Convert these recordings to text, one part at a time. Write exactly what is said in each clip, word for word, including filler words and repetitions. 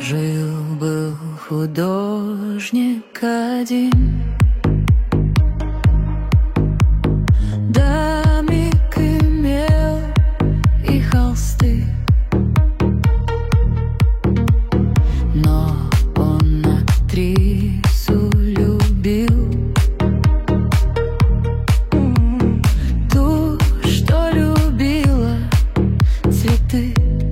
Жил-был художник один, домик имел и холсты, но он актрису любил, ту, что любила цветы.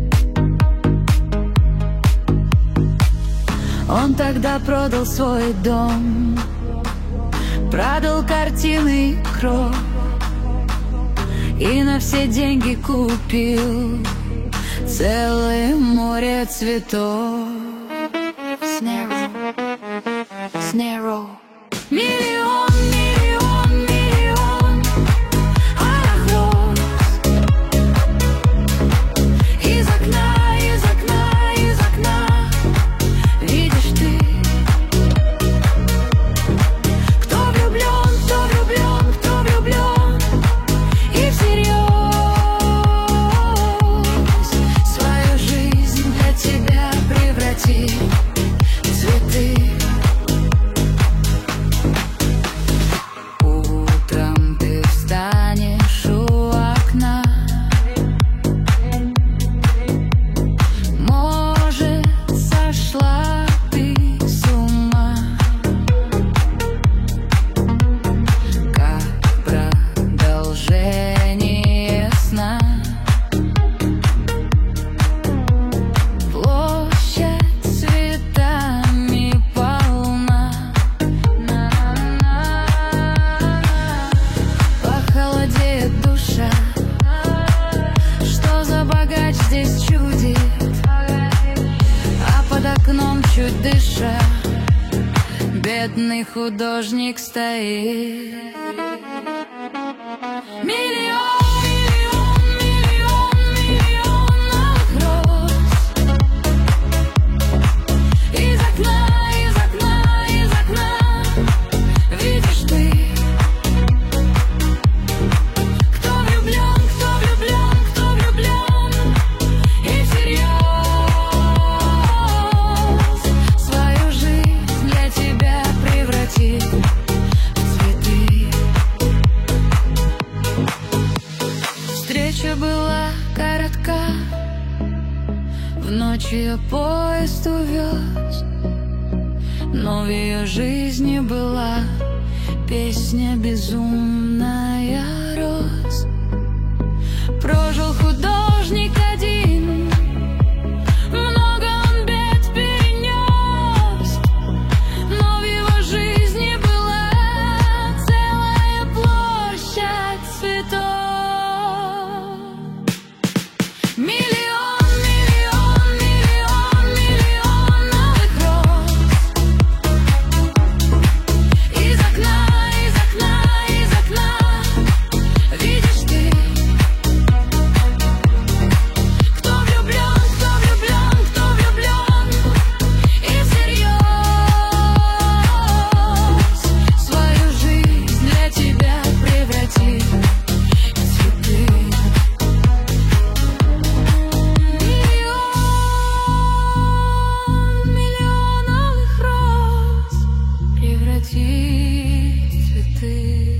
Он тогда продал свой дом, продал картины и кров, и на все деньги купил целое море цветов. Снеро, снеро. Миллион, миллион, миллион алых роз. Из окна, из окна, из окна видишь ты, кто влюблен, кто влюблен, кто влюблен, и всерьез свою жизнь для тебя преврати в цветы. Утром ты встанешь у окна, может, сошла ты с ума, как продолжение сна. Площадь цветами полна, похолодеет душа, что за богач здесь чудит, а под окном чуть дыша бедный художник стоит. Миллион, миллион, миллион, миллион алых роз. Из окна, из окна, из окна видишь ты, кто влюблен, кто влюблен, кто влюблен, и всерьез свою жизнь для тебя преврати в цветы. Встреча была коротка, в ночь ее поезд увез, но в ее жизни была песня безумная роз. Прожил художник один, много он бед перенес, но в его жизни была целая площадь цветов. Миллион, миллион, миллион, миллион алых роз. Из окна, из окна, из окна видишь ты, кто влюблен, кто влюблен, кто влюблен, и всерьез свою жизнь для тебя преврати в цветы. Миллион, миллион алых роз преврати в цветы.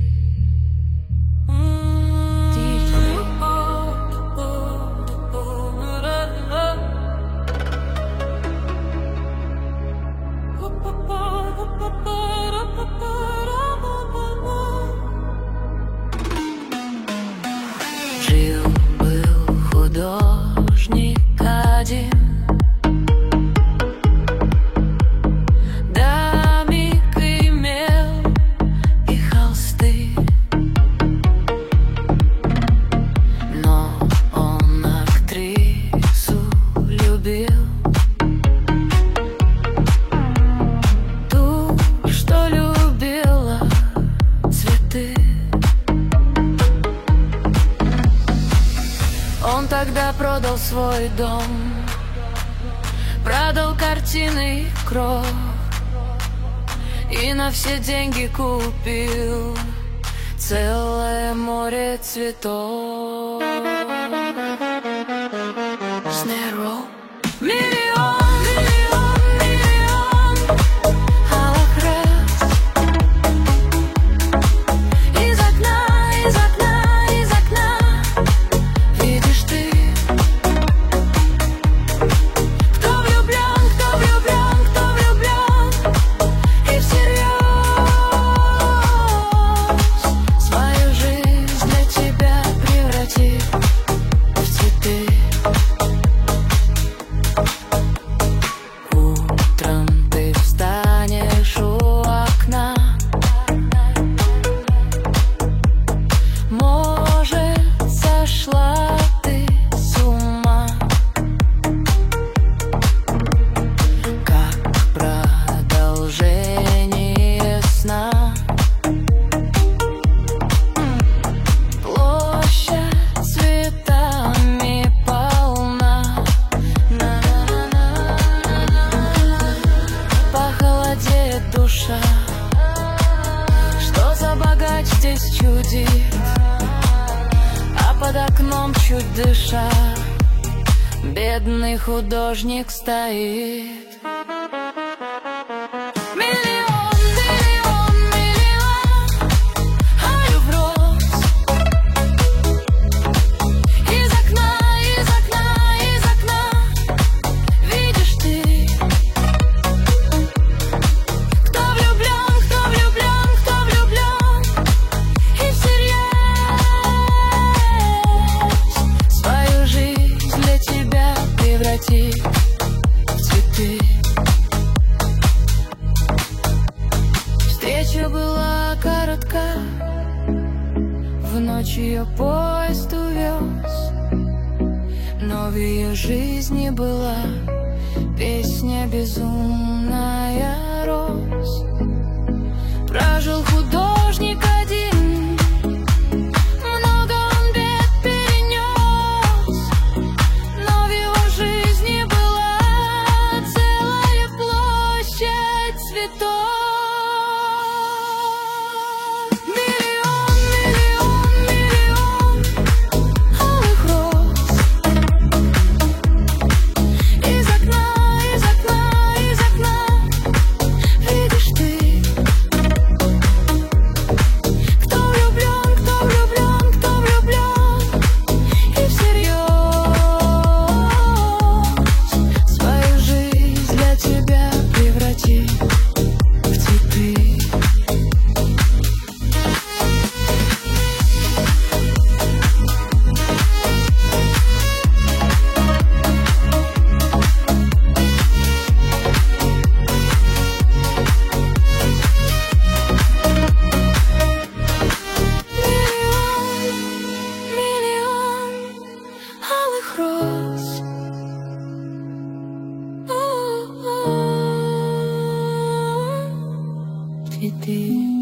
Жил-был художник один, домик имел и холсты, но он актрису любил, ту, что любила цветы. Он тогда продал свой дом, продал картины и кров, и на все деньги купил целое море цветов. Снеро. Миллион. чуть дыша, бедный художник стоит. Миллион, миллион, миллион алых роз. Из окна, из окна, из окна видишь ты. Кто влюблен, кто влюблен, кто влюблен, и всерьез свою жизнь для тебя превратит в цветы. Встреча была коротка, в ночь ее поезд увез, но в ее жизни была песня безумная роз. Прожил художник один, много он бед перенес, но в его жизни была целая площадь цветов. Миллион, миллион, миллион алых роз. Из окна, из окна, из окна видишь ты. Кто влюблен, кто влюблен, кто влюблен, и всерьез свою жизнь для тебя превратит в цветы. Миллион, миллион алых роз. У-у-у. Цветы.